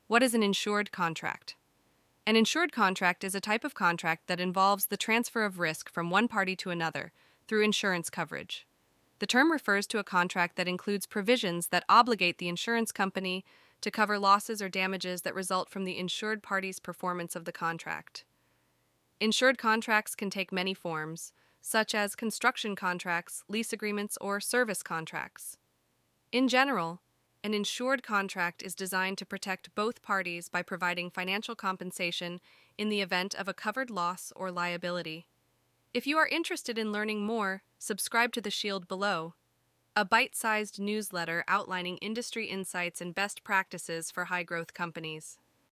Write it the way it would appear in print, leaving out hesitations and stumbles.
What is an insured contract? An insured contract is a type of contract that involves the transfer of risk from one party to another through insurance coverage. The term refers to a contract that includes provisions that obligate the insurance company to cover losses or damages that result from the insured party's performance of the contract. Insured contracts can take many forms, such as construction contracts, lease agreements, or service contracts. In general, an insured contract is designed to protect both parties by providing financial compensation in the event of a covered loss or liability. If you are interested in learning more, subscribe to The Shield below, a bite-sized newsletter outlining industry insights and best practices for high-growth companies.